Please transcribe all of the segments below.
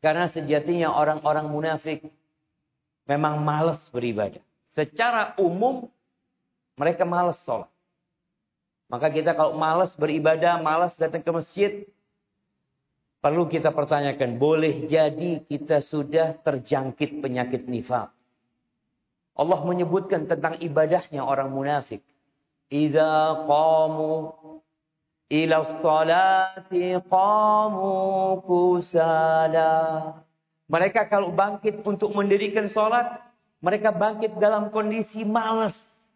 Karena sejatinya orang-orang munafik memang malas beribadah. Secara umum mereka malas sholat. Maka kita kalau malas beribadah, malas datang ke masjid, perlu kita pertanyakan, boleh jadi kita sudah terjangkit penyakit nifaq. Allah menyebutkan tentang ibadahnya orang munafik. Idza qamu ila sholati qamu kusala. Mereka kalau bangkit untuk mendirikan sholat, mereka bangkit dalam kondisi malas.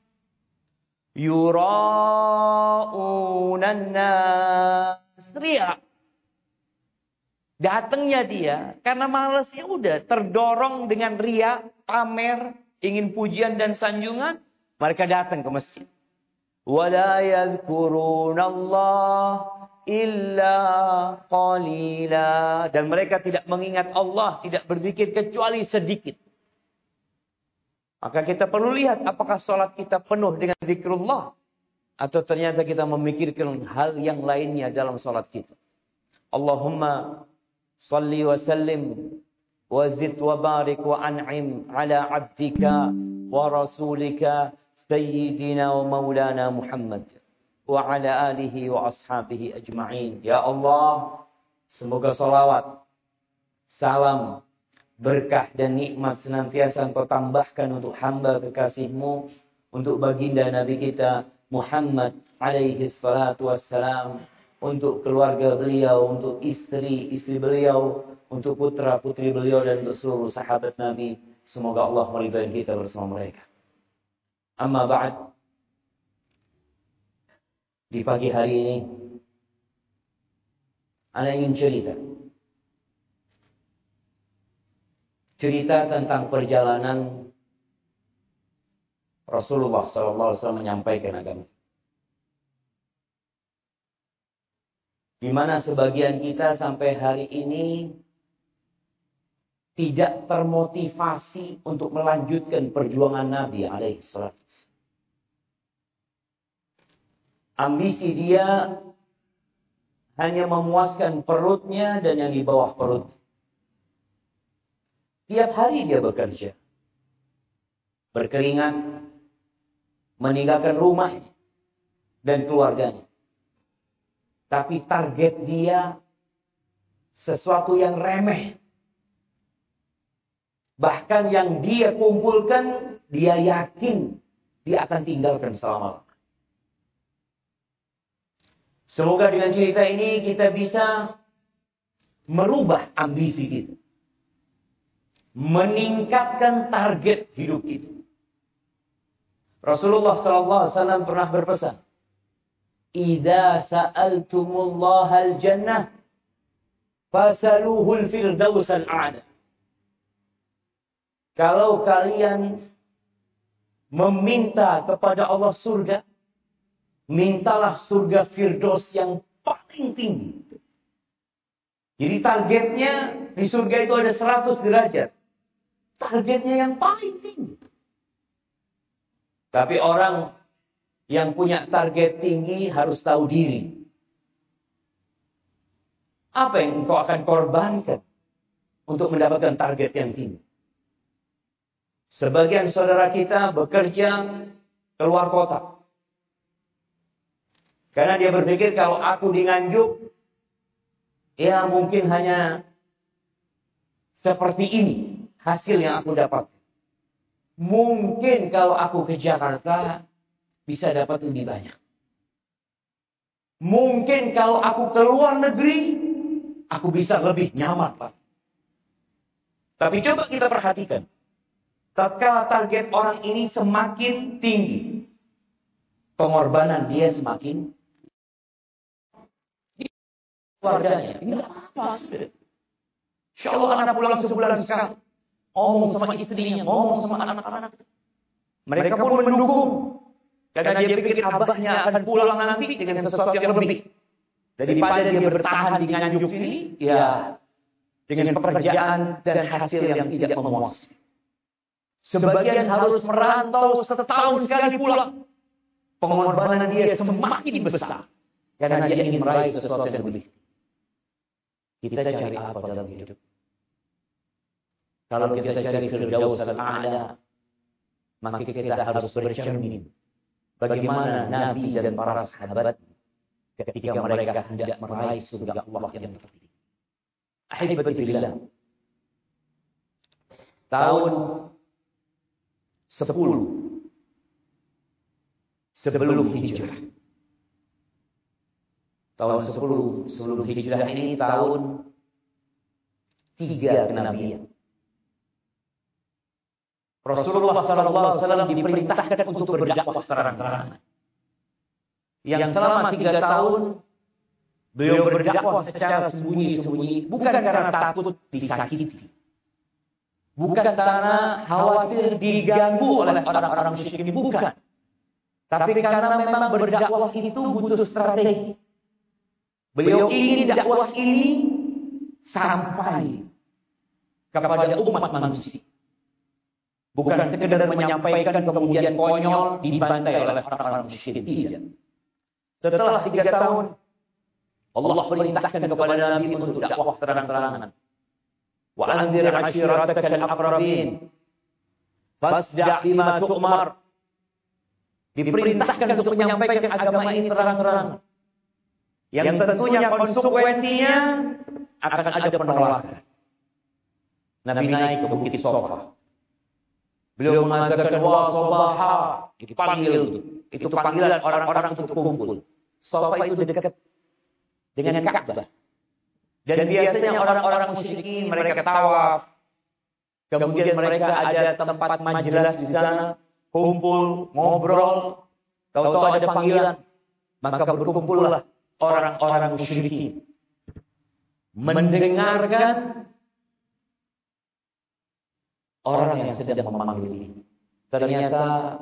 Yura'unan nas. Riya. Datangnya dia karena malas, ya udah terdorong dengan riya, pamer, ingin pujian dan sanjungan, mereka datang ke masjid. Wala yadhkurunallah illa qalila. Dan mereka tidak mengingat Allah, tidak berzikir kecuali sedikit. Maka kita perlu lihat apakah sholat kita penuh dengan zikrullah. Atau ternyata kita memikirkan hal yang lainnya dalam sholat kita. Allahumma salli wa sallim wa zid wa barik wa an'im ala abdika wa rasulika sayyidina wa maulana Muhammad wa ala alihi wa ashabihi ajma'in. Ya Allah, semoga salawat, salam, berkah dan nikmat senantiasa Engkau tambahkan untuk hamba kekasih-Mu, untuk baginda Nabi kita Muhammad alaihi salatu wassalam, untuk keluarga beliau, untuk istri-istri beliau, untuk putra-putri beliau dan untuk seluruh sahabat Nabi. Semoga Allah meridai kita bersama mereka. Amma ba'd. Di pagi hari ini ana ingin cerita tentang perjalanan Rasulullah SAW menyampaikan agama. Di mana sebagian kita sampai hari ini tidak termotivasi untuk melanjutkan perjuangan Nabi alaihissalam. Ambisi dia hanya memuaskan perutnya dan yang di bawah perut. Tiap hari dia bekerja, berkeringat, meninggalkan rumah dan keluarganya. Tapi target dia sesuatu yang remeh. Bahkan yang dia kumpulkan, dia yakin dia akan tinggalkan selama-lamanya. Semoga dengan cerita ini kita bisa merubah ambisi kita. Meningkatkan target hidup kita. Rasulullah SAW pernah berpesan, "Idza sa'altumullahal jannah, fasaluhul firdausal a'la." Kalau kalian meminta kepada Allah surga, mintalah surga Firdaus yang paling tinggi. Jadi targetnya di surga itu ada 100 derajat. Targetnya yang paling tinggi. Tapi orang yang punya target tinggi harus tahu diri. Apa yang engkau akan korbankan untuk mendapatkan target yang tinggi? Sebagian saudara kita bekerja keluar kota. Karena dia berpikir kalau aku di Nganjuk, ya mungkin hanya seperti ini hasil yang aku dapat. Mungkin kalau aku ke Jakarta bisa dapat lebih banyak. Mungkin kalau aku ke luar negeri, aku bisa lebih nyaman, Pak. Tapi coba kita perhatikan. Tatkala target orang ini semakin tinggi, pengorbanan dia semakin keluarganya. Ini apa? Insya Allah anak pulang sebulan sekali. Ngomong sama istrinya, ngomong sama anak-anak. Mereka pun mendukung. Karena dia pikir abahnya akan pulang nanti dengan sesuatu yang lebih. Daripada dia bertahan di Nganjuk ini, ya dengan pekerjaan dan hasil yang tidak memuaskan. Sebagian harus merantau setahun sekali pulang. Pengorbanan dia semakin besar. Karena dia ingin meraih sesuatu yang lebih. Kita cari apa dalam hidup? Kalau kita cari Firdaus al-A'la, maka kita harus bercermin bagaimana Nabi dan para sahabat ketika mereka hendak meraih surga Allah yang tertinggi. Ahibati fillah. Tahun 10 sebelum hijrah. Tahun 10 sebelum hijrah ini tahun 3 kenabian. Rasulullah SAW diperintahkan untuk berdakwah terang-terangan. Yang selama 3 tahun beliau berdakwah secara sembunyi-sembunyi, bukan karena takut disakiti, bukan karena khawatir diganggu oleh orang-orang musyrikin, bukan. Tapi karena memang berdakwah itu butuh strategi. Beliau ingin dakwah ini sampai kepada umat manusia. Bukan sekedar menyampaikan kemudian konyol dibantai oleh orang-orang musyrikin. Tidak. Setelah 3 tahun, Allah perintahkan kepada Nabi untuk dakwah terang-terangan. Wa anzir ashiratakal aqrabin. Fasda' bima tu'mar. Diperintahkan untuk menyampaikan agama ini terang-terangan. Yang tentunya konsekuensinya akan ada penolakan. Nabi naik ke Bukit Sofa. Beliau mengatakan, wa sobaha. Dipanggil. Itu panggilan orang-orang untuk kumpul. Sofa itu dekat dengan Ka'bah. Dan biasanya orang-orang musyrikin mereka tawaf. Kemudian mereka ada tempat majelis di sana. Kumpul, ngobrol. Tahu-tahu ada panggilan. Maka berkumpullah orang-orang musyrikin. Mendengarkan orang yang sedang memanggil ini. Ternyata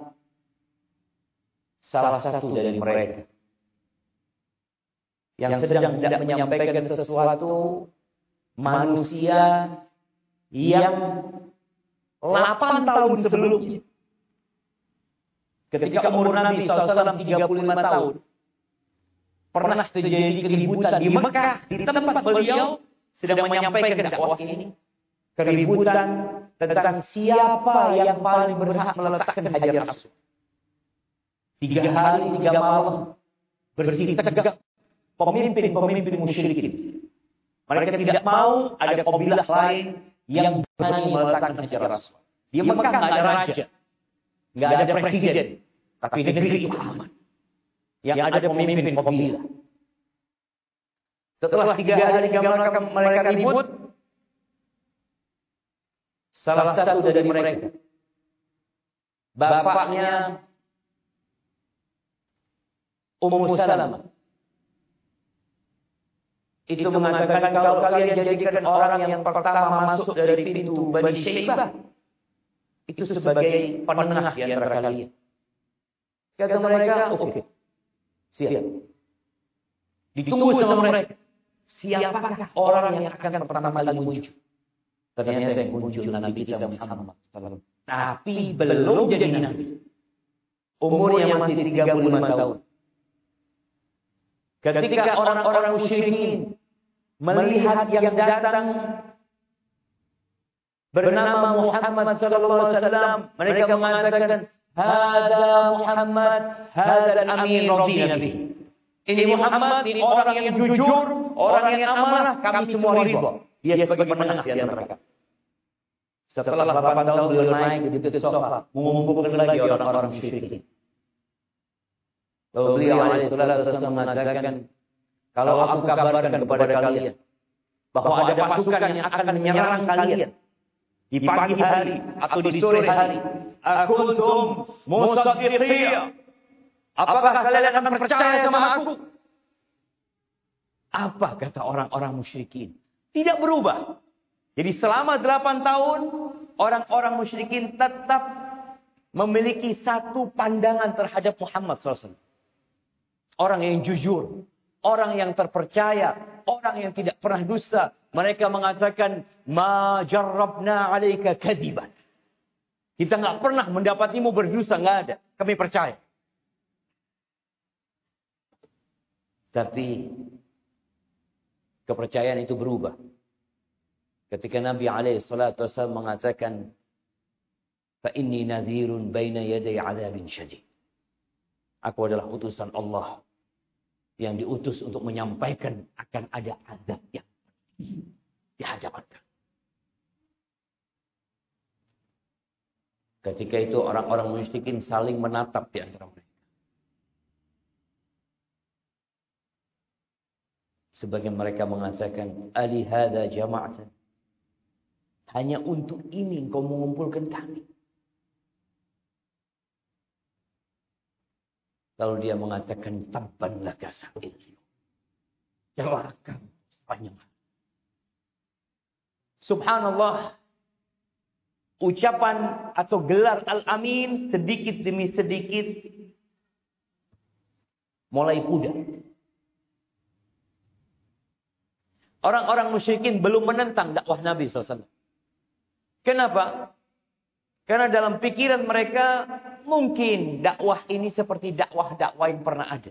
salah satu dari mereka yang sedang tidak menyampaikan sesuatu, manusia yang 8 tahun sebelumnya, ketika umur Nabi SAW 35 tahun, pernah terjadi keributan di Mekah, di tempat beliau sedang menyampaikan dakwah ini. Keributan tentang siapa yang paling berhak meletakkan Hajar Aswad. 3 hari 3 malam bersih tegak pemimpin-pemimpin musyrikin. Mereka tidak mau ada kabilah lain yang berani meletakkan Hajar Aswad. Di Mekah nggak ada raja, nggak ada presiden, tapi negeri itu aman. Yang ada pemimpin kabilah. Setelah 3 hari 3 malam mereka ribut, salah satu dari mereka, bapaknya Ummu Salamah, itu mengatakan, kalau kalian jadikan orang yang pertama masuk dari pintu Bani Syaibah itu sebagai penengah di antara kalian. Kata mereka, oke, siap. Ditunggu sama mereka. Siapakah orang yang akan pertama kali muncul? Ternyata yang muncul Nabi kita Muhammad SAW. Tapi belum jadi Nabi. Umurnya masih 35 tahun. Ketika orang-orang musyrikin melihat yang datang bernama Muhammad SAW, mereka mengatakan, hada Muhammad, hada al-amin radina bihi. Ini Muhammad, ini orang yang jujur, orang yang amanah, kami semua ridha. Dia sebagai penengah di antara kami. Setelah 8 tahun beliau naik di Bukit Sofa, mengumpulkan lagi orang-orang musyrikin. Lalu beliau alaihissalam mengatakan, kalau aku kabarkan kepada kalian bahwa ada pasukan yang akan menyerang kalian di pagi hari atau di sore hari, akuntum musaddiqiyya, apakah kalian akan percaya sama aku? Apa kata orang-orang musyrikin? Tidak berubah. Jadi selama 8 tahun, orang-orang musyrikin tetap memiliki satu pandangan terhadap Muhammad SAW. Orang yang jujur, orang yang terpercaya, orang yang tidak pernah dusta. Mereka mengatakan, ma jarrabna alaika kadiban. Kita nggak pernah mendapatimu berdusta, nggak ada. Kami percaya. Tapi kepercayaan itu berubah Ketika Nabi SAW mengatakan, fa inni nadhirun baina yaday 'adzabin syadid. Aku adalah utusan Allah yang diutus untuk menyampaikan akan ada azab yang di hadapan kami. Ketika itu orang-orang musyrikin saling menatap di antara mereka. Sebagian mereka mengatakan, ali hadza jama'atan. Hanya untuk ini engkau mengumpulkan kami. Lalu dia mengatakan, tabban laka sa'il. Celaka sepanjang hari. Subhanallah. Ucapan atau gelar Al-Amin sedikit demi sedikit mulai pudar. Orang-orang musyrikin belum menentang dakwah Nabi SAW. Kenapa? Karena dalam pikiran mereka mungkin dakwah ini seperti dakwah-dakwah yang pernah ada.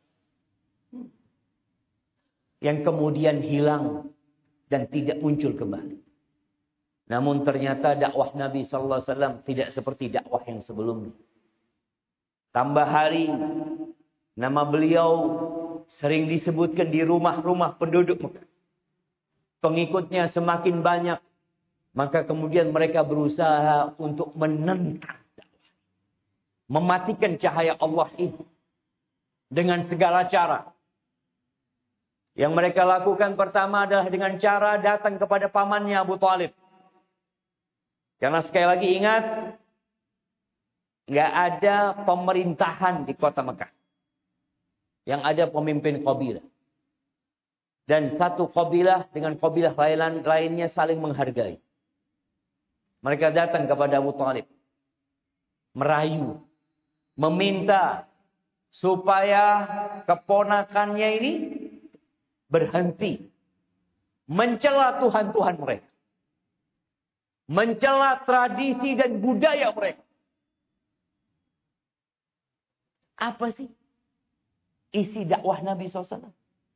Yang kemudian hilang dan tidak muncul kembali. Namun ternyata dakwah Nabi SAW tidak seperti dakwah yang sebelumnya. Tambah hari, nama beliau sering disebutkan di rumah-rumah penduduk Mekah. Pengikutnya semakin banyak. Maka kemudian mereka berusaha untuk menentang dakwah. Mematikan cahaya Allah ini. Dengan segala cara. Yang mereka lakukan pertama adalah dengan cara datang kepada pamannya Abu Thalib. Karena sekali lagi ingat, nggak ada pemerintahan di kota Mekah. Yang ada pemimpin kabilah. Dan satu kabilah dengan kabilah lainnya saling menghargai. Mereka datang kepada Abu Thalib. Merayu. Meminta supaya keponakannya ini berhenti. Mencela Tuhan-Tuhan mereka. Mencela tradisi dan budaya mereka. Apa sih isi dakwah Nabi SAW?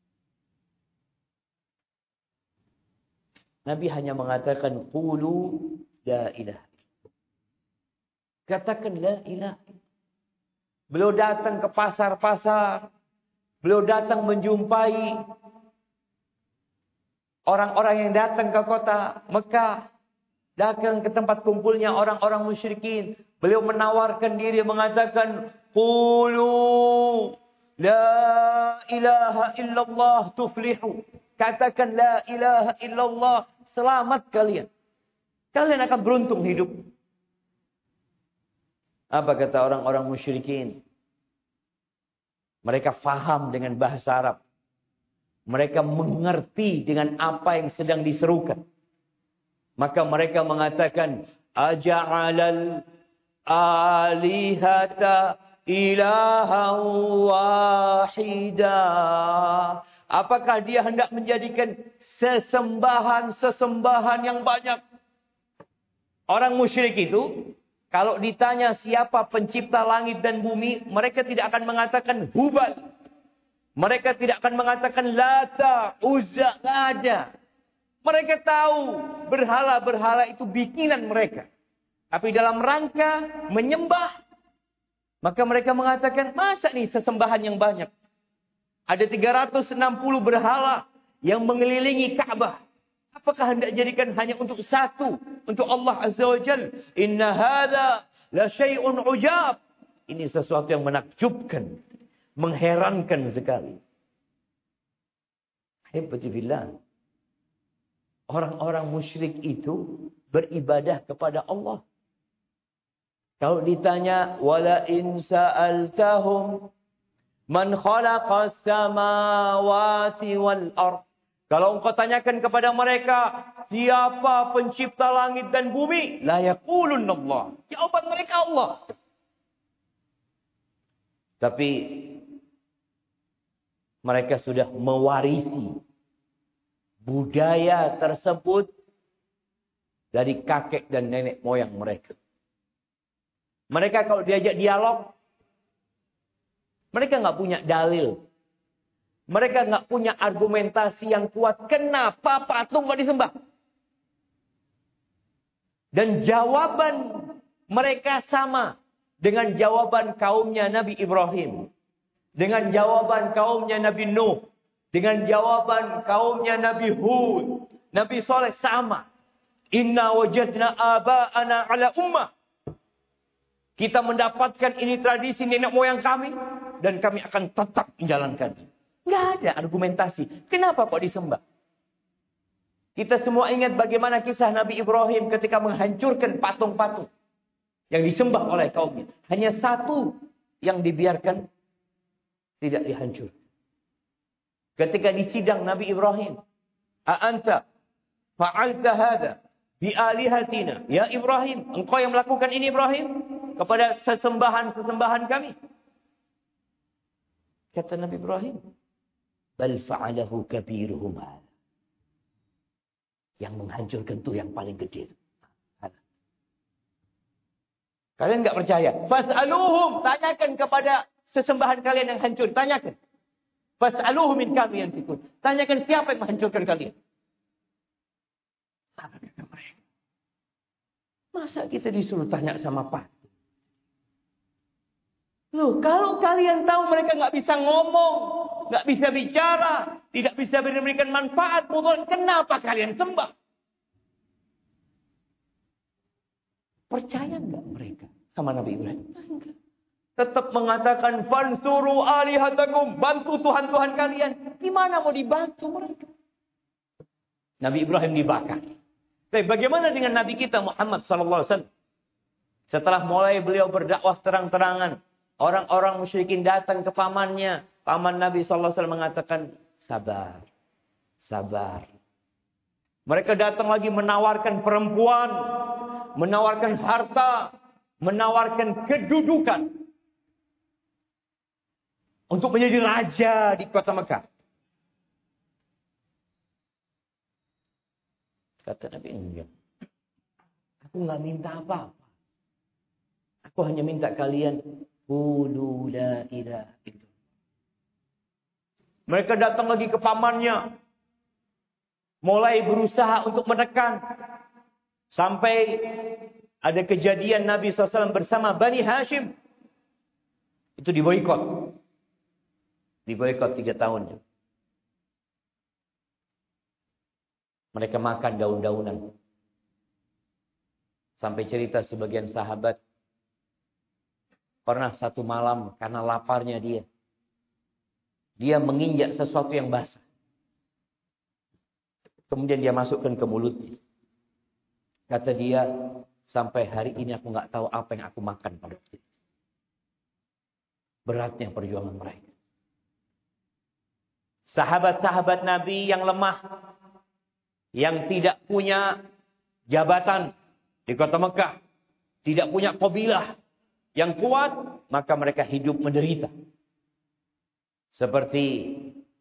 Nabi hanya mengatakan, qulu la ilaha. Katakan la ilaha. Beliau datang ke pasar-pasar. Beliau datang menjumpai orang-orang yang datang ke kota Mekah. Datang ke tempat kumpulnya orang-orang musyrikin. Beliau menawarkan diri mengatakan, qulu la ilaha illallah tuflihu. Katakan la ilaha illallah, selamat kalian. Kalian akan beruntung hidup. Apa kata orang-orang musyrikin? Mereka faham dengan bahasa Arab. Mereka mengerti dengan apa yang sedang diserukan. Maka mereka mengatakan, aja'alal alihata ilaha wahidah. Apakah dia hendak menjadikan sesembahan yang banyak? Orang musyrik itu, kalau ditanya siapa pencipta langit dan bumi, mereka tidak akan mengatakan Hubal. Mereka tidak akan mengatakan Lata, Uzza, nggak ada. Mereka tahu berhala-berhala itu bikinan mereka. Tapi dalam rangka menyembah, maka mereka mengatakan, masa nih sesembahan yang banyak? Ada 360 berhala yang mengelilingi Ka'bah. Apakah hendak jadikan hanya untuk satu? Untuk Allah Azza wa Jal. Inna hadha la syai'un ujab. Ini sesuatu yang menakjubkan. Mengherankan sekali. Hebat billah. Orang-orang musyrik itu beribadah kepada Allah. Kalau ditanya, wala in sa'altahum man khalaqas samawati wal ard. Kalau engkau tanyakan kepada mereka, siapa pencipta langit dan bumi? La yaqulun Allah. Jawaban mereka Allah. Tapi mereka sudah mewarisi budaya tersebut dari kakek dan nenek moyang mereka. Mereka kalau diajak dialog, mereka nggak punya dalil. Mereka nggak punya argumentasi yang kuat. Kenapa patung nggak disembah? Dan jawaban mereka sama dengan jawaban kaumnya Nabi Ibrahim. Dengan jawaban kaumnya Nabi Nuh. Dengan jawaban kaumnya Nabi Hud. Nabi Saleh sama. Inna wajadna aba'ana ala ummah. Kita mendapatkan ini tradisi nenek moyang kami. Dan kami akan tetap menjalankannya. Nggak ada argumentasi. Kenapa kok disembah? Kita semua ingat bagaimana kisah Nabi Ibrahim ketika menghancurkan patung-patung yang disembah oleh kaumnya. Hanya satu yang dibiarkan tidak dihancurkan. Ketika disidang Nabi Ibrahim, "A'anta fa'alta hadha bi alihatina?" Ya Ibrahim, engkau yang melakukan ini Ibrahim kepada sesembahan-sesembahan kami. Kata Nabi Ibrahim, "Bal fa'alahu kabiruhum hadha." Yang menghancurkan itu yang paling gede. Kalian enggak percaya? Fas'aluhum, tanyakan kepada sesembahan kalian yang hancur, tanyakan. Fas'aluhum min kami yang tikun. Tanyakan siapa yang menghancurkan kalian. Apa kata mereka? Masa kita disuruh tanya sama patung? Loh, kalau kalian tahu mereka nggak bisa ngomong, nggak bisa bicara, tidak bisa memberikan manfaat, kenapa kalian sembah? Percaya nggak mereka sama Nabi Ibrahim? Enggak. Tetap mengatakan fansuru alihatakum, bantu Tuhan-Tuhan kalian. Gimana mau dibantu mereka? Nabi Ibrahim dibakar. Tapi bagaimana dengan Nabi kita Muhammad SAW? Setelah mulai beliau berdakwah terang-terangan, orang-orang musyrikin datang ke pamannya. Paman Nabi SAW mengatakan, sabar, sabar. Mereka datang lagi menawarkan perempuan, menawarkan harta, menawarkan kedudukan. Untuk menjadi raja di kota Mekah. Kata Nabi, enggak. Aku enggak minta apa-apa. Aku hanya minta kalian, qulu la ilaha illallah. Mereka datang lagi ke pamannya. Mulai berusaha untuk menekan. Sampai ada kejadian Nabi SAW bersama Bani Hashim. Itu diboikot. Diboikot 3 tahun. Mereka makan daun-daunan. Sampai cerita sebagian sahabat. Pernah satu malam karena laparnya dia. Dia menginjak sesuatu yang basah. Kemudian dia masukkan ke mulutnya. Kata dia, sampai hari ini aku nggak tahu apa yang aku makan pada waktu itu. Beratnya perjuangan mereka. Sahabat-sahabat Nabi yang lemah, yang tidak punya jabatan di kota Mekah, tidak punya kabilah yang kuat, maka mereka hidup menderita. Seperti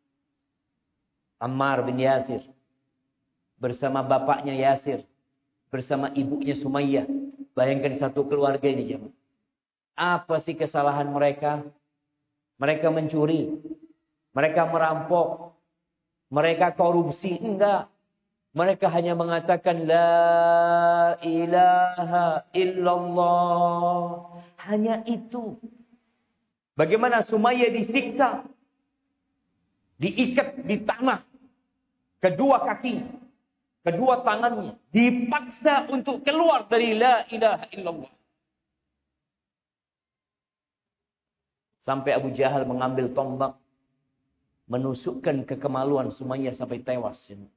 Ammar bin Yasir, bersama bapaknya Yasir, bersama ibunya Sumayyah. Bayangkan satu keluarga ini jemaah. Apa sih kesalahan mereka? Mereka mencuri. Mereka merampok. Mereka korupsi. Enggak. Mereka hanya mengatakan la ilaha illallah. Hanya itu. Bagaimana Sumayyah disiksa. Diikat di tanah. Kedua kaki. Kedua tangannya. Dipaksa untuk keluar dari la ilaha illallah. Sampai Abu Jahal mengambil tombak. Menusukkan kekemaluan Sumayyah sampai tewas.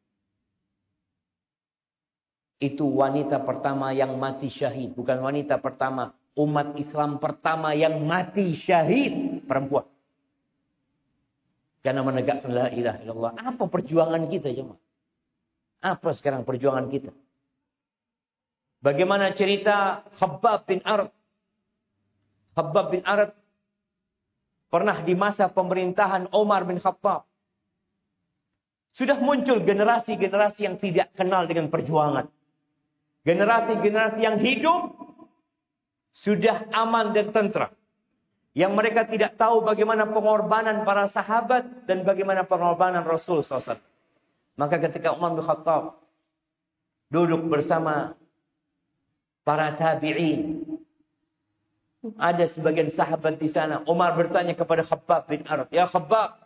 Itu wanita pertama yang mati syahid. Bukan wanita pertama. Umat Islam pertama yang mati syahid. Perempuan. Karena menegakkan la ilaha illallah. Apa perjuangan kita jemaah? Apa sekarang perjuangan kita? Bagaimana cerita Khabbab bin Arad? Khabbab bin Arad pernah di masa pemerintahan Umar bin Khattab. Sudah muncul generasi-generasi yang tidak kenal dengan perjuangan. Generasi-generasi yang hidup sudah aman dan tentram. Yang mereka tidak tahu bagaimana pengorbanan para sahabat dan bagaimana pengorbanan Rasul SAW. Maka ketika Umar bin Khattab duduk bersama para tabi'in. Ada sebagian sahabat di sana. Umar bertanya kepada Khabbab bin Arad, "Ya Khabbab,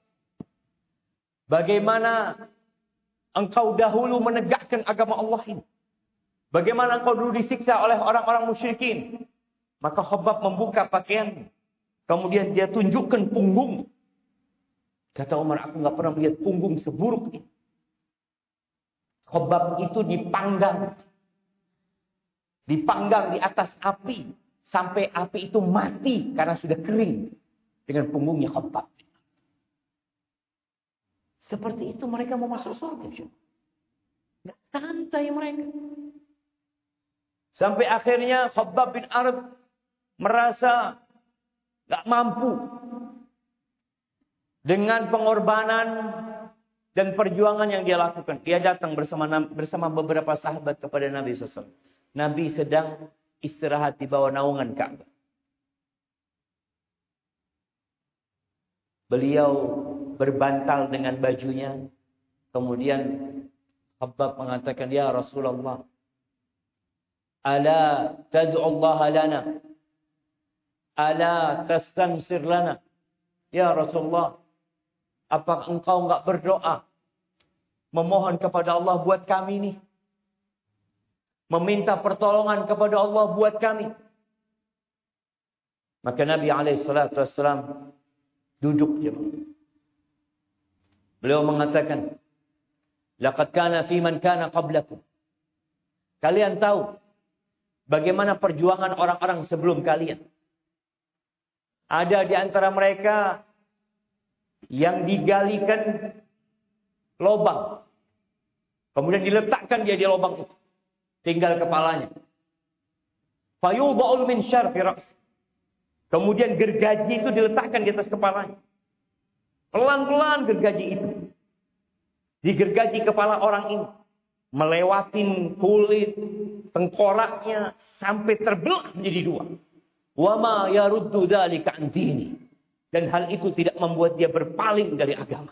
bagaimana engkau dahulu menegakkan agama Allah ini? Bagaimana engkau dulu disiksa oleh orang-orang musyrikin?" Maka Khabbab membuka pakaian. Kemudian dia tunjukkan punggung. Kata Umar, "Aku nggak pernah melihat punggung seburuk ini." Khabbab itu dipanggang. Dipanggang di atas api. Sampai api itu mati karena sudah kering. Dengan punggungnya Khabbab. Seperti itu mereka mau masuk surga. Nggak santai mereka. Sampai akhirnya Khabbab bin Arad merasa nggak mampu. Dengan pengorbanan dan perjuangan yang dia lakukan. Dia datang bersama beberapa sahabat kepada Nabi SAW. Nabi sedang istirahat di bawah naungan Ka'bah. Beliau berbantal dengan bajunya. Kemudian Khabbab mengatakan, "Ya Rasulullah, ala tad'u Allah lana? Ala tastansir lana?" Ya Rasulullah, apa engkau enggak berdoa? Memohon kepada Allah buat kami nih. Meminta pertolongan kepada Allah buat kami. Maka Nabi SAW duduk. Beliau mengatakan, "Laqad kana fi man kana qablakum." Kalian tahu bagaimana perjuangan orang-orang sebelum kalian. Ada di antara mereka yang digalikan lubang. Kemudian diletakkan dia di lubang itu. Tinggal kepalanya. Fayudha'ul minsyar fi ra's. Kemudian gergaji itu diletakkan di atas kepalanya. Pelan-pelan gergaji itu digergaji kepala orang ini. Melewatin kulit, tengkoraknya sampai terbelah menjadi dua. Wa ma yaruddu dzalika an dini. Dan hal itu tidak membuat dia berpaling dari agama.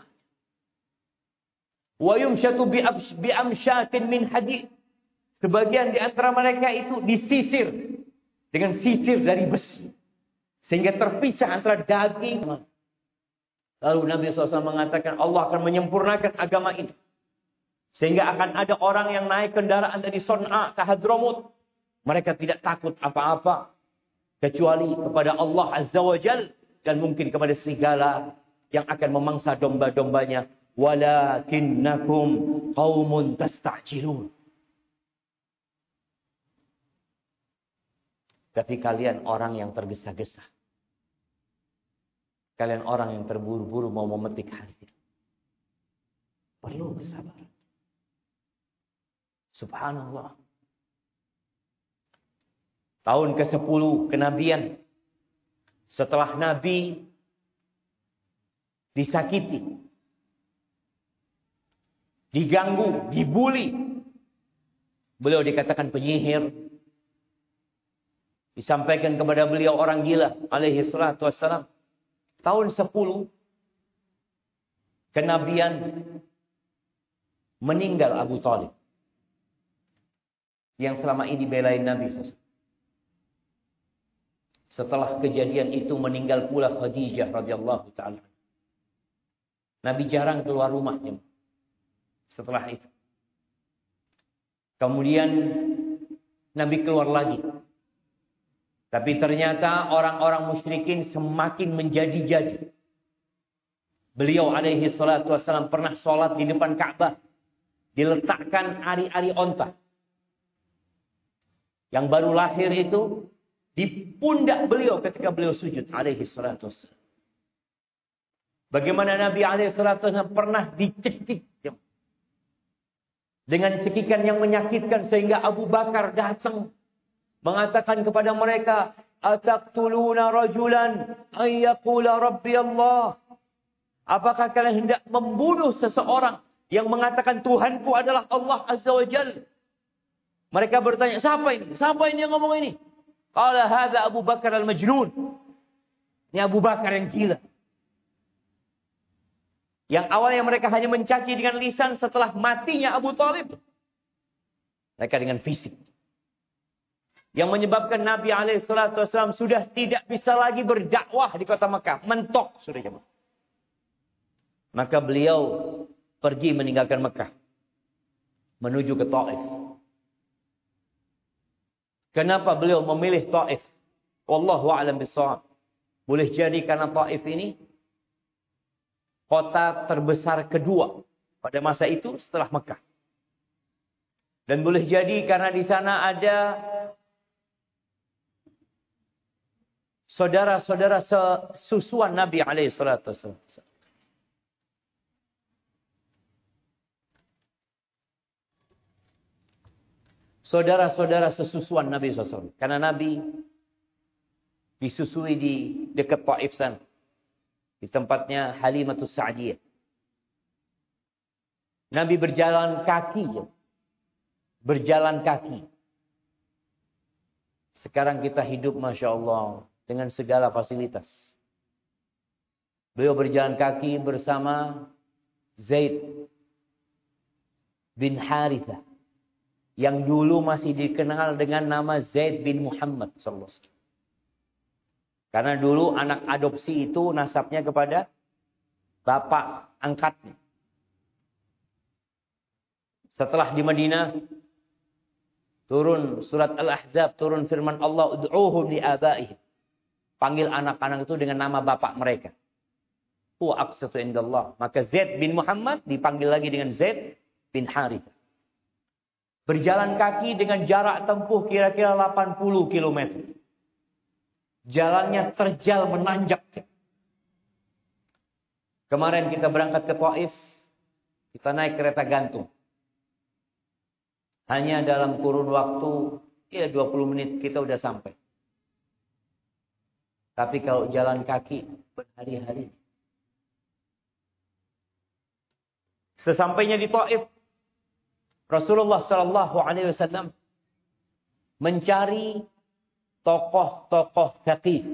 Wa yumshatu bi amsyatin min hadid. Sebagian di antara mereka itu disisir dengan sisir dari besi. Sehingga terpisah antara daging. Lalu Nabi SAW mengatakan Allah akan menyempurnakan agama ini. Sehingga akan ada orang yang naik kendaraan dari Son'a ke Hadramut. Mereka tidak takut apa-apa. Kecuali kepada Allah Azza wa Jal. Dan mungkin kepada serigala yang akan memangsa domba-dombanya. Walakinnakum qaumun tasta'jilun. Tapi kalian orang yang tergesa-gesa. Kalian orang yang terburu-buru mau memetik hasil. Perlu kesabaran. Subhanallah. Tahun ke-10 kenabian. Setelah Nabi disakiti. Diganggu, dibuli. Beliau dikatakan penyihir. Disampaikan kepada beliau orang gila. Alaihi salatu wassalam. Tahun 10. Kenabian. Meninggal Abu Thalib. Yang selama ini belain Nabi SAW. Setelah kejadian itu meninggal pula Khadijah radhiyallahu ta'ala. Nabi jarang keluar rumah. Setelah itu. Kemudian Nabi keluar lagi. Tapi ternyata orang-orang musyrikin semakin menjadi-jadi. Beliau alaihi salatu wassalam pernah sholat di depan Ka'bah. Diletakkan ari-ari onta. Yang baru lahir itu di pundak beliau ketika beliau sujud alaihi salatu wassalam. Bagaimana Nabi alaihi salatu wassalam pernah dicekik. Dengan cekikan yang menyakitkan sehingga Abu Bakar datang. Mengatakan kepada mereka, "Ataqtuluna rajulan ayyaqula Rabbi Allah." Apakah kalian hendak membunuh seseorang yang mengatakan Tuhanku adalah Allah Azza wa Jalla? Mereka bertanya, siapa ini? Siapa ini yang ngomong ini? Qala hadza Abu Bakar al-Majnun. Ini Abu Bakar yang gila. Yang awalnya mereka hanya mencaci dengan lisan setelah matinya Abu Thalib. Mereka dengan fisik. Yang menyebabkan Nabi SAW sudah tidak bisa lagi berdakwah di kota Mekah. Mentok sudah jemaah. Maka beliau pergi meninggalkan Mekah. Menuju ke Taif. Kenapa beliau memilih Taif? Wallahu a'lam bishawab. Boleh jadi karena Taif ini kota terbesar kedua pada masa itu setelah Mekah. Dan boleh jadi karena di sana ada saudara-saudara sesusuan Nabi alaihi salatu wasallam. Saudara-saudara sesusuan Nabi SAW. Karena Nabi disusui di dekat Taif sana. Di tempatnya Halimatus Sa'diyah. Nabi berjalan kaki. Berjalan kaki. Sekarang kita hidup Masya Allah. Dengan segala fasilitas. Beliau berjalan kaki bersama Zaid bin Harithah. Yang dulu masih dikenal dengan nama Zaid bin Muhammad sallallahu alaihi wasallam. Karena dulu anak adopsi itu nasabnya kepada bapak angkatnya. Setelah di Madinah turun surat Al-Ahzab, turun firman Allah, "Ud'uuhum li abaihim." Panggil anak-anak itu dengan nama bapak mereka. Huwa aqsatu indallah. Maka Zaid bin Muhammad dipanggil lagi dengan Zaid bin Harithah. Berjalan kaki dengan jarak tempuh kira-kira 80 km. Jalannya terjal menanjak. Kemarin kita berangkat ke Taif. Kita naik kereta gantung. Hanya dalam kurun waktu 20 menit kita udah sampai. Tapi kalau jalan kaki berhari-hari. Sesampainya di Taif, Rasulullah sallallahu alaihi wasallam mencari tokoh-tokoh faqih.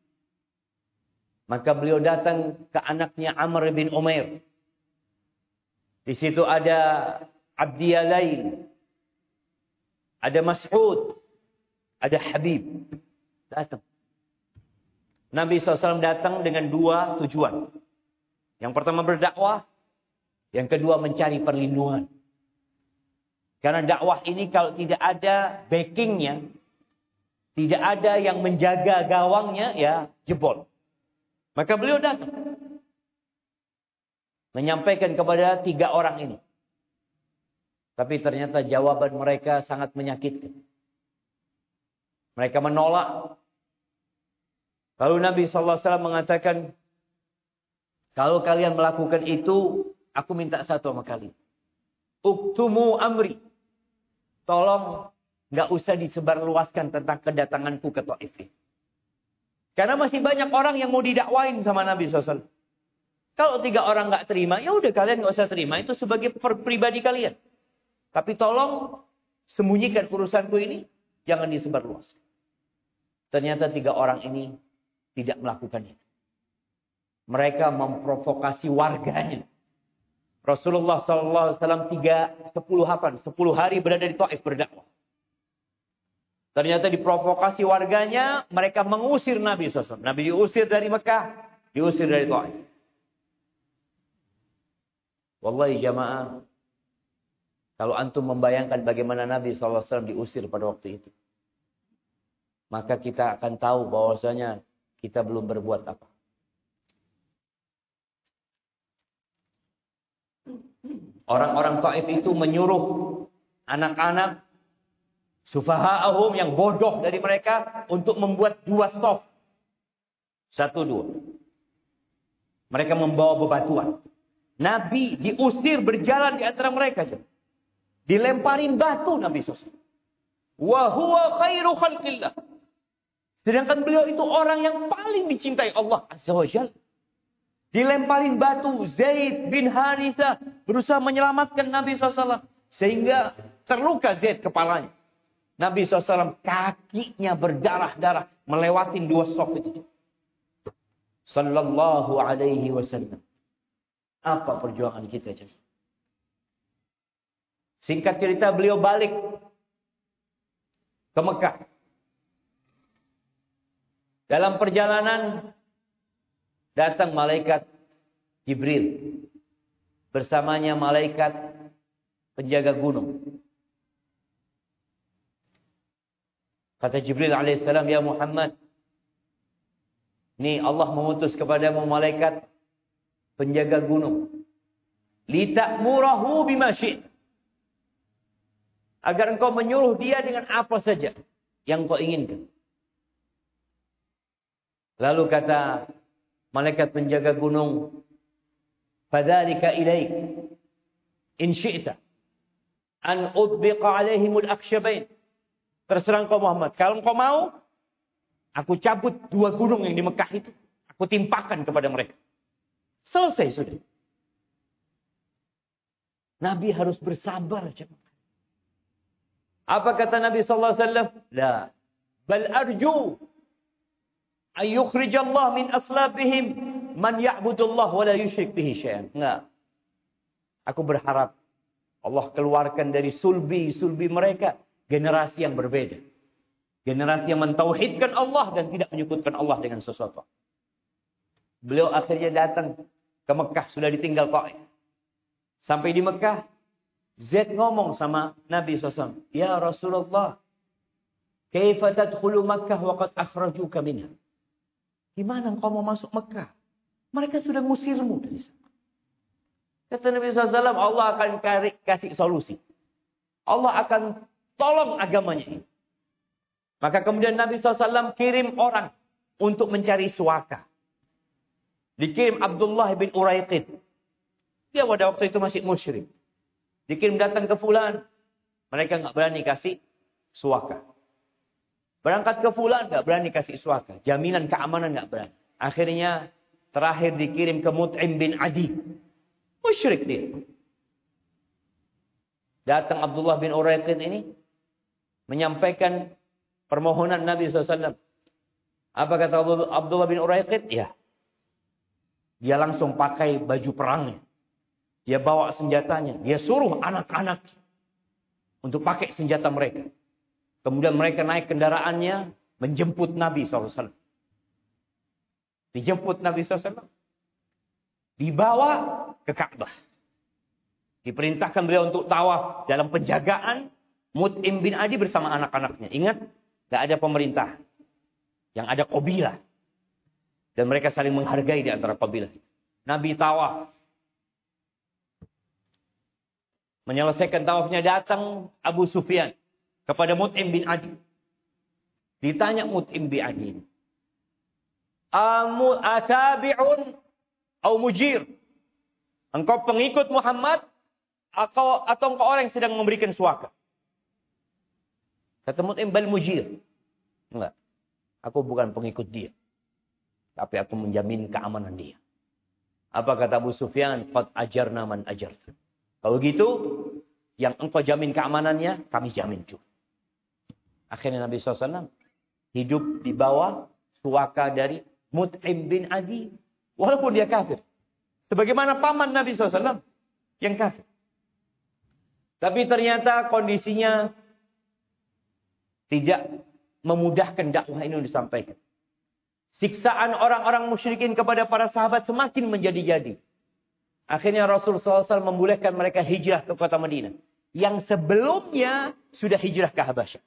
Maka beliau datang ke anaknya Amr bin Umair. Di situ ada Abdiyalain, ada Mas'ud, ada Habib. Datang. Nabi SAW datang dengan dua tujuan. Yang pertama berdakwah, yang kedua mencari perlindungan. Karena dakwah ini kalau tidak ada backingnya, tidak ada yang menjaga gawangnya, ya jebol. Maka beliau datang. Menyampaikan kepada 3 orang ini. Tapi ternyata jawaban mereka sangat menyakitkan. Mereka menolak. Lalu Nabi SAW mengatakan, kalau kalian melakukan itu, aku minta satu sama kalian. Uktumu amri. Tolong nggak usah disebarluaskan tentang kedatanganku ke Taif. Karena masih banyak orang yang mau didakwain sama Nabi SAW. Kalau 3 orang nggak terima, ya udah kalian nggak usah terima. Itu sebagai pribadi kalian. Tapi tolong sembunyikan urusanku ini, jangan disebarluaskan. Ternyata 3 orang ini tidak melakukan itu. Mereka memprovokasi warganya. Rasulullah SAW 10 hari berada di Taif berdakwah. Ternyata diprovokasi warganya, mereka mengusir Nabi SAW. Nabi diusir dari Mekah, diusir dari Taif. Wallahi jamaah, kalau antum membayangkan bagaimana Nabi SAW diusir pada waktu itu, maka kita akan tahu bahwasanya kita belum berbuat apa. Orang-orang Taif itu menyuruh anak-anak sufaha'ahum yang bodoh dari mereka untuk membuat 2 stok. 1, 2. Mereka membawa bebatuan. Nabi diusir berjalan di antara mereka. Dilemparin batu Nabi SAW. Wa huwa khairu khalqillah. Sedangkan beliau itu orang yang paling dicintai Allah Azza wa Jalla. Dilemparin batu, Zaid bin Harithah berusaha menyelamatkan Nabi SAW. Sehingga terluka Zaid kepalanya. Nabi SAW kakinya berdarah-darah melewatin 2 stok itu. Sallallahu alaihi wasallam. Apa perjuangan kita? Singkat cerita beliau balik ke Mekah. Dalam perjalanan datang malaikat Jibril. Bersamanya malaikat penjaga gunung. Kata Jibril alaihissalam, ya Muhammad, ini Allah mengutus kepadamu malaikat penjaga gunung. Litakmurahu bima syi'ta. Agar engkau menyuruh dia dengan apa saja yang kau inginkan. Lalu kata malaikat penjaga gunung, fadzalika ilaik in syi'ta an udbiqa alaihimul aksyabain. Terserah engkau Muhammad. Kalau engkau mau, aku cabut 2 gunung yang di Mekah itu. Aku timpakan kepada mereka. Selesai sudah. Nabi harus bersabar. Apa kata Nabi SAW? La. Bal arju. Ayyukhrijallah min aslabihim. Man ya'budullah wa la yushrik bihi syai'an. Enggak. Aku berharap Allah keluarkan dari sulbi mereka generasi yang berbeda. Generasi yang mentauhidkan Allah dan tidak menyekutukan Allah dengan sesuatu. Beliau akhirnya datang ke Mekah, sudah ditinggal Taif. Sampai di Mekah, Zaid ngomong sama Nabi SAW. Ya Rasulullah, kaifa tadkhulu Makkah wa qad akhrajuka minha? Gimana engkau mau masuk Mekah? Mereka sudah ngusirmu dari sana. Kata Nabi SAW, Allah akan kasih solusi. Allah akan tolong agamanya ini. Maka kemudian Nabi SAW kirim orang untuk mencari suaka. Dikirim Abdullah bin Uraiqid. Dia pada waktu itu masih musyrik. Dikirim datang ke fulan. Mereka nggak berani kasih suaka. Berangkat ke fulan nggak berani kasih suaka. Jaminan keamanan nggak berani. Akhirnya terakhir dikirim ke Mut'im bin Adi. Musyrik dia. Datang Abdullah bin Uraiqid ini menyampaikan permohonan Nabi SAW. Apa kata Abdullah bin Uraiqid? Ya. Dia langsung pakai baju perangnya. Dia bawa senjatanya. Dia suruh anak-anak untuk pakai senjata mereka. Kemudian mereka naik kendaraannya menjemput Nabi SAW. Dijemput Nabi SAW. Dibawa ke Ka'bah. Diperintahkan beliau untuk tawaf dalam penjagaan Mut'im bin Adi bersama anak-anaknya. Ingat, tidak ada pemerintah. Yang ada qabilah. Dan mereka saling menghargai di antara qabilah. Nabi tawaf. Menyelesaikan tawafnya datang Abu Sufyan kepada Mut'im bin Adi. Ditanya Mut'im bin Adi. Atabi'un au mujir? Engkau pengikut Muhammad atau engkau orang yang sedang memberikan suaka? Kata Mut'im, bal mujir. Enggak. Aku bukan pengikut dia. Tapi aku menjamin keamanan dia. Apa kata Abu Sufyan? Qad ajarna man ajartu. Kalau gitu, yang engkau jamin keamanannya, kami jamin juga. Akhirnya Nabi SAW hidup di bawah suaka dari Mut'im bin Adi. Walaupun dia kafir. Sebagaimana paman Nabi SAW yang kafir. Tapi ternyata kondisinya tidak memudahkan dakwah ini disampaikan. Siksaan orang-orang musyrikin kepada para sahabat semakin menjadi-jadi. Akhirnya Rasulullah SAW membolehkan mereka hijrah ke kota Madinah. Yang sebelumnya sudah hijrah ke Habasyah.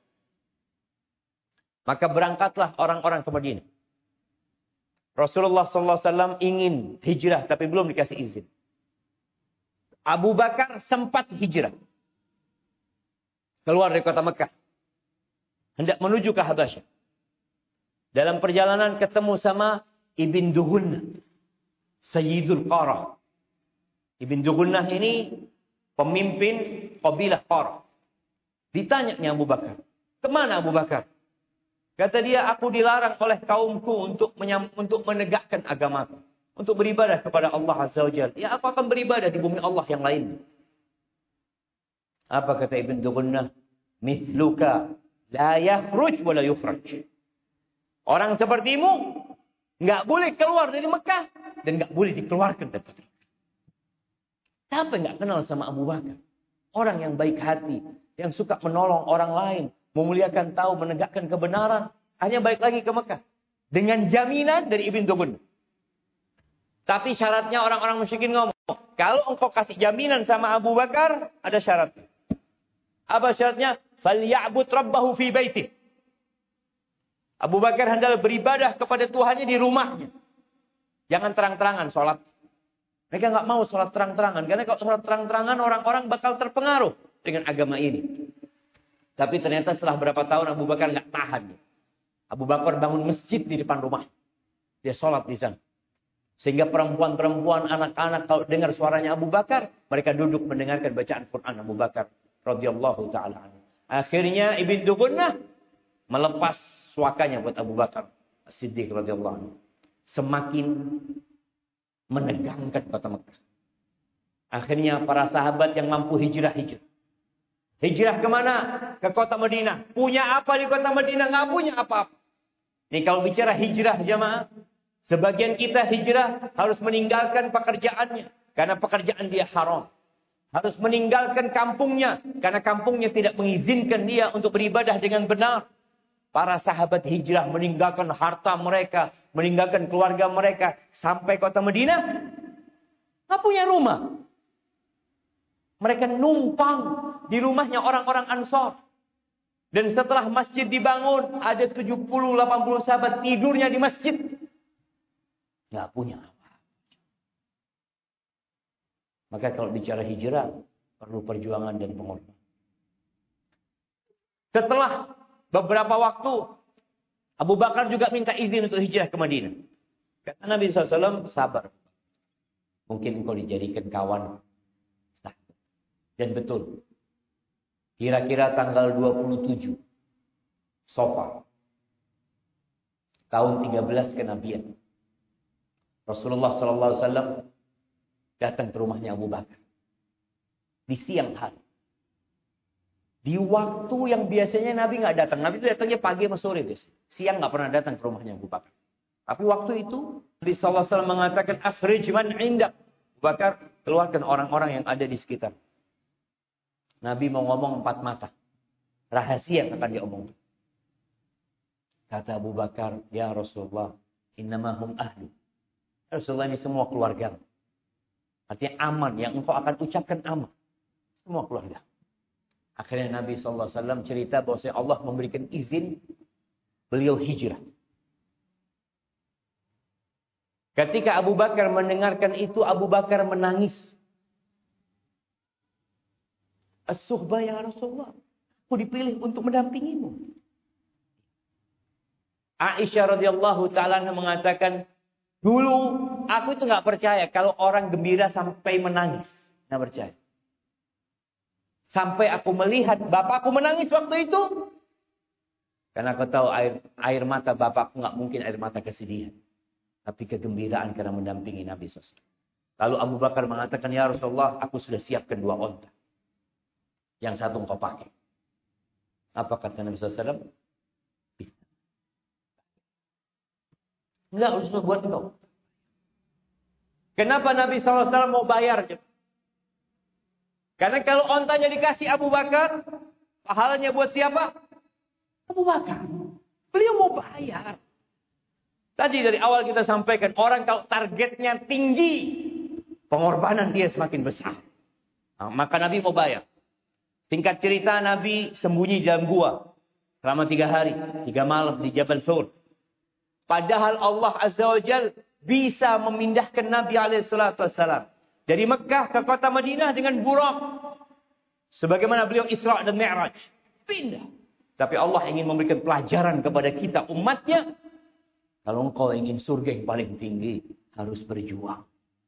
Maka berangkatlah orang-orang ke Madinah. Rasulullah SAW ingin hijrah tapi belum dikasih izin. Abu Bakar sempat hijrah. Keluar dari kota Mekah. Hendak menuju ke Habasyah. Dalam perjalanan ketemu sama Ibn Duhunnah. Sayyidul Qarah. Ibn Duhunnah ini pemimpin kabilah Qarah. Ditanya Abu Bakar. Kemana Abu Bakar? Kata dia, aku dilarang oleh kaumku untuk menegakkan agamaku. Untuk beribadah kepada Allah Azza wa Jalla. Ya, aku akan beribadah di bumi Allah yang lain. Apa kata Ibn Duhunnah? Mithluka la yakhruj wa la yukhraj. Orang sepertimu nggak boleh keluar dari Mekah dan nggak boleh dikeluarkan dari Mekah. Siapa yang nggak kenal sama Abu Bakar? Orang yang baik hati, yang suka menolong orang lain, memuliakan tahu, menegakkan kebenaran, hanya balik lagi ke Mekah. Dengan jaminan dari Ibn Dugun. Tapi syaratnya orang-orang musyrikin ngomong, kalau engkau kasih jaminan sama Abu Bakar, ada syaratnya. Apa syaratnya? Falya'bud rabbahu fi baitih. Abu Bakar hendak beribadah kepada Tuhannya di rumahnya. Jangan terang-terangan sholat. Mereka nggak mau sholat terang-terangan. Karena kalau sholat terang-terangan, orang-orang bakal terpengaruh dengan agama ini. Tapi ternyata setelah berapa tahun Abu Bakar nggak tahan. Abu Bakar bangun masjid di depan rumah. Dia sholat di sana. Sehingga perempuan-perempuan, anak-anak kalau dengar suaranya Abu Bakar, mereka duduk mendengarkan bacaan Quran Abu Bakar radhiyallahu taala anhu. Akhirnya Ibn Dugunnah melepas suakanya buat Abu Bakar As-Siddiq radhiyallahu anhu. Semakin menegangkan kota Mekah. Akhirnya para sahabat yang mampu hijrah. Hijrah kemana? Ke kota Madinah. Punya apa di kota Madinah? Nggak punya apa-apa. Ini kalau bicara hijrah jamaah. Sebagian kita hijrah harus meninggalkan pekerjaannya. Karena pekerjaan dia haram. Harus meninggalkan kampungnya. Karena kampungnya tidak mengizinkan dia untuk beribadah dengan benar. Para sahabat hijrah meninggalkan harta mereka. Meninggalkan keluarga mereka. Sampai kota Madinah. Nggak punya rumah. Mereka numpang di rumahnya orang-orang Ansor. Dan setelah masjid dibangun. Ada 70-80 sahabat tidurnya di masjid. Nggak punya apa. Maka kalau bicara hijrah, perlu perjuangan dan pengorbanan. Setelah beberapa waktu, Abu Bakar juga minta izin untuk hijrah ke Madinah. Kata Nabi SAW, sabar. Mungkin engkau dijadikan kawan. Dan betul. Kira-kira tanggal 27 Safar tahun 13 kenabian. Rasulullah SAW datang ke rumahnya Abu Bakar. Di siang hari. Di waktu yang biasanya Nabi nggak datang. Nabi itu datangnya pagi sama sore biasanya. Siang nggak pernah datang ke rumahnya Abu Bakar. Tapi waktu itu Nabi SAW mengatakan akhrij man indak. Abu Bakar, keluarkan orang-orang yang ada di sekitar. Nabi mau ngomong 4 mata. Rahasia akan dia omong. Kata Abu Bakar, ya Rasulullah, innamahum ahlu. Rasulullah ini semua keluarga. Artinya aman. Yang engkau akan ucapkan aman. Semua keluarga. Akhirnya Nabi SAW cerita bahwa Allah memberikan izin beliau hijrah. Ketika Abu Bakar mendengarkan itu, Abu Bakar menangis. As-suhbah ya Rasulullah. Aku dipilih untuk mendampingimu. Aisyah radhiyallahu ta'ala mengatakan, dulu aku itu nggak percaya kalau orang gembira sampai menangis. Nggak percaya. Sampai aku melihat bapakku menangis waktu itu. Karena aku tahu air mata bapakku nggak mungkin air mata kesedihan. Tapi kegembiraan karena mendampingi Nabi SAW. Lalu Abu Bakar mengatakan, ya Rasulullah, aku sudah siapkan 2 onta. Yang satu engkau pakai. Apa kata Nabi SAW? Enggak, usah buat engkau. Kenapa Nabi SAW mau bayar? Karena kalau ontanya dikasih Abu Bakar, pahalanya buat siapa? Abu Bakar. Beliau mau bayar. Tadi dari awal kita sampaikan, orang kalau targetnya tinggi, pengorbanan dia semakin besar. Nah, maka Nabi mau bayar. Singkat cerita, Nabi sembunyi dalam gua selama 3 hari, 3 malam di Jabal Thur. Padahal Allah Azza wa Jal bisa memindahkan Nabi SAW dari Mekah ke kota Madinah dengan buraq. Sebagaimana beliau Isra dan Mi'raj. Pindah. Tapi Allah ingin memberikan pelajaran kepada kita umatnya. Kalau engkau ingin surga yang paling tinggi, harus berjuang.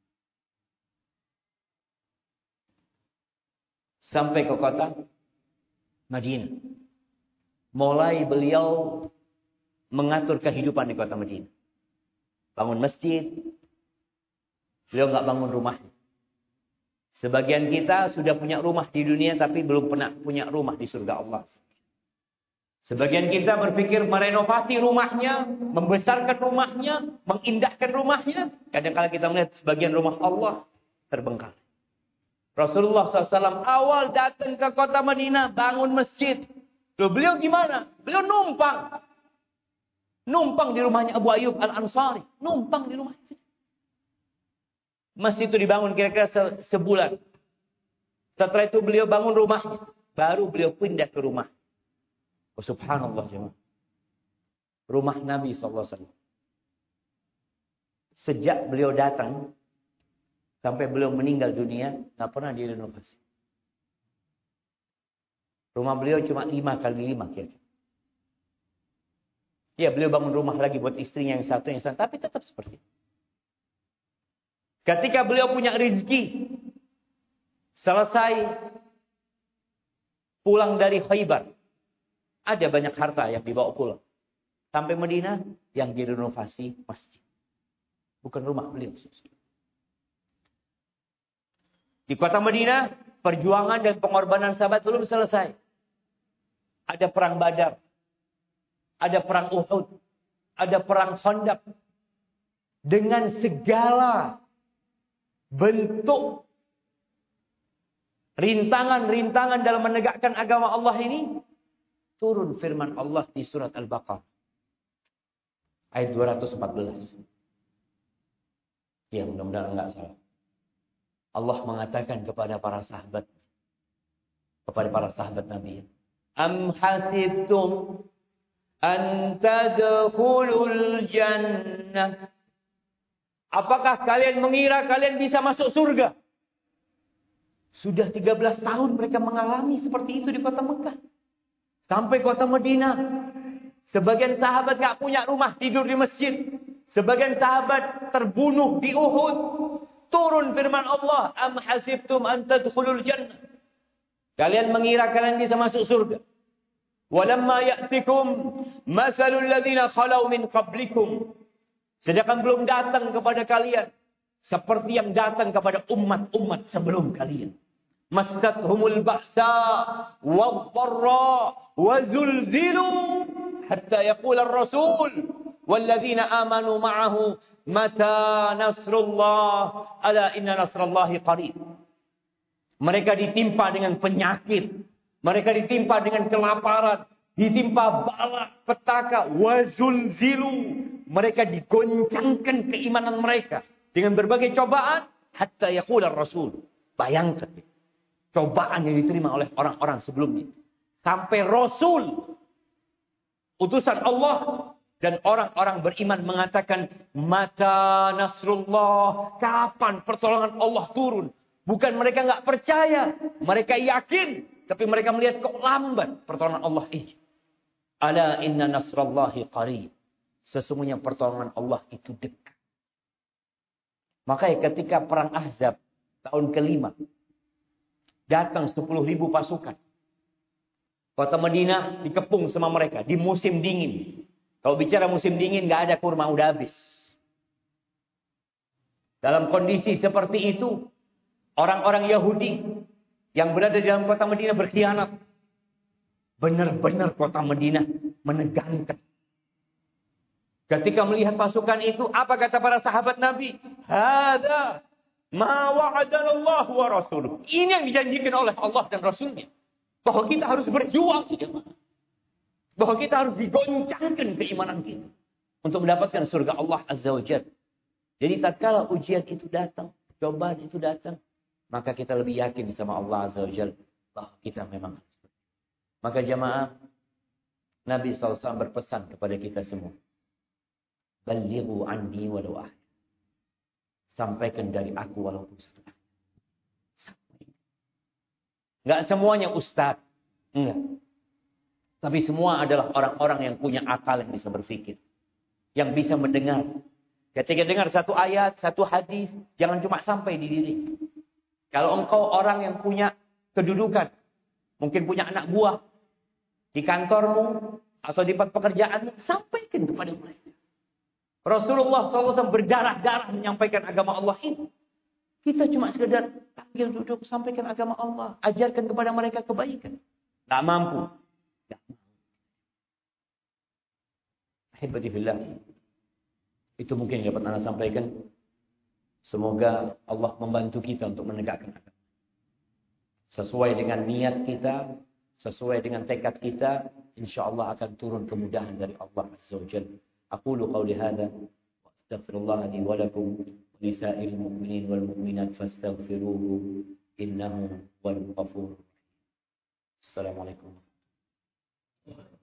Sampai ke kota Madinah. Mulai beliau mengatur kehidupan di kota Madinah. Bangun masjid. Beliau nggak bangun rumahnya. Sebagian kita sudah punya rumah di dunia tapi belum pernah punya rumah di surga Allah. Sebagian kita berpikir merenovasi rumahnya, membesarkan rumahnya, mengindahkan rumahnya. Kadang-kadang kita melihat sebagian rumah Allah terbengkalai. Rasulullah SAW awal datang ke kota Madinah, bangun masjid. Loh, beliau gimana? Beliau numpang. Numpang di rumahnya Abu Ayyub Al-Ansari. Numpang di rumahnya. Masjid itu dibangun kira-kira sebulan. Setelah itu beliau bangun rumahnya. Baru beliau pindah ke rumah. Oh, subhanallah jemaah. Rumah Nabi SAW. Sejak beliau datang. Sampai beliau meninggal dunia. Tidak pernah direnovasi. Rumah beliau cuma 5x5 kira-kira. Ya, beliau bangun rumah lagi buat istrinya yang satu. Tapi tetap seperti itu. Ketika beliau punya rezeki. Selesai. Pulang dari Khaybar. Ada banyak harta yang dibawa pulang. Sampai Madinah. Yang direnovasi masjid. Bukan rumah beliau. Di kota Madinah. Perjuangan dan pengorbanan sahabat belum selesai. Ada perang Badar. Ada perang Uhud. Ada perang Khandaq. Dengan segala bentuk rintangan-rintangan dalam menegakkan agama Allah ini. Turun firman Allah di surat Al-Baqarah. Ayat 214. Ya, mudah-mudahan enggak salah. Allah mengatakan kepada para sahabat. Kepada para sahabat Nabi. Am hasibtum an tadkhulul jannah. Apakah kalian mengira kalian bisa masuk surga? Sudah 13 tahun mereka mengalami seperti itu di kota Mekah. Sampai kota Madinah. Sebagian sahabat gak punya rumah, tidur di masjid. Sebagian sahabat terbunuh di Uhud. Turun firman Allah. Am hasibtum an tadkhulul jannah. Kalian mengira kalian bisa masuk surga. Walamma ya'tikum mathalul ladzina khalau min qablikum. Sedangkan belum datang kepada kalian seperti yang datang kepada umat-umat sebelum kalian. Mastathumul ba'sa wadh-dharra wa zulzilu hatta yaqula ar-rasul wal ladzina amanu ma'ahu mata nasrullah ala inna nasrallahi qarib. Mereka ditimpa dengan penyakit. Mereka ditimpa dengan kelaparan. Ditimpa bala, petaka. Wazulzilu. Mereka digoncangkan keimanan mereka. Dengan berbagai cobaan. Hatta yaqula Rasul. Bayangkan. Cobaan yang diterima oleh orang-orang sebelumnya. Sampai Rasul. Utusan Allah. Dan orang-orang beriman mengatakan. Mata nasrullah. Kapan pertolongan Allah turun? Bukan mereka nggak percaya. Mereka yakin. Tapi mereka melihat kok lambat pertolongan Allah ini. Ala inna nasrallahi qarib. Sesungguhnya pertolongan Allah itu dekat. Makanya ketika perang Ahzab. Tahun ke-5. Datang 10.000 pasukan. Kota Madinah dikepung sama mereka. Di musim dingin. Kalau bicara musim dingin nggak ada kurma, udah habis. Dalam kondisi seperti itu. Orang-orang Yahudi yang berada di dalam kota Madinah berkhianat. Benar-benar kota Madinah menegangkan. Ketika melihat pasukan itu, apa kata para sahabat Nabi? Hada ma wa'adana Allah wa rasuluh. Ini yang dijanjikan oleh Allah dan Rasulnya. Bahwa kita harus berjuang. Bahwa kita harus digoncangkan keimanan kita. Untuk mendapatkan surga Allah Azza wa Jalla. Jadi tatkala ujian itu datang, cobaan itu datang, maka kita lebih yakin sama Allah Azza wa Jalla bahwa kita memang. Maka jamaah, Nabi SAW berpesan kepada kita semua. Balighu anni walau ahad. Sampaikan dari aku walaupun satu ayat. Enggak semuanya ustaz. Enggak. Tapi semua adalah orang-orang yang punya akal yang bisa berpikir. Yang bisa mendengar. Ketika dengar satu ayat, satu hadis, jangan cuma sampai di diri. Kalau engkau orang yang punya kedudukan, mungkin punya anak buah di kantormu atau di tempat pekerjaanmu, sampaikan kepada mereka. Rasulullah SAW berdarah-darah menyampaikan agama Allah ini. Kita cuma sekedar panggil duduk, sampaikan agama Allah, ajarkan kepada mereka kebaikan. Tak mampu. Ahibbatillah. Itu mungkin yang dapat Anda sampaikan. Semoga Allah membantu kita untuk menegakkan agama. Sesuai dengan niat kita, sesuai dengan tekad kita, insya Allah akan turun kemudahan dari Allah Azza wa Jalla. Aqulu qawli hadza wa astaghfirullah li wa lakum wa lisa'iril mu'minin wal mu'minat fastaghfiruhu innahu huwal ghafur. Assalamualaikum.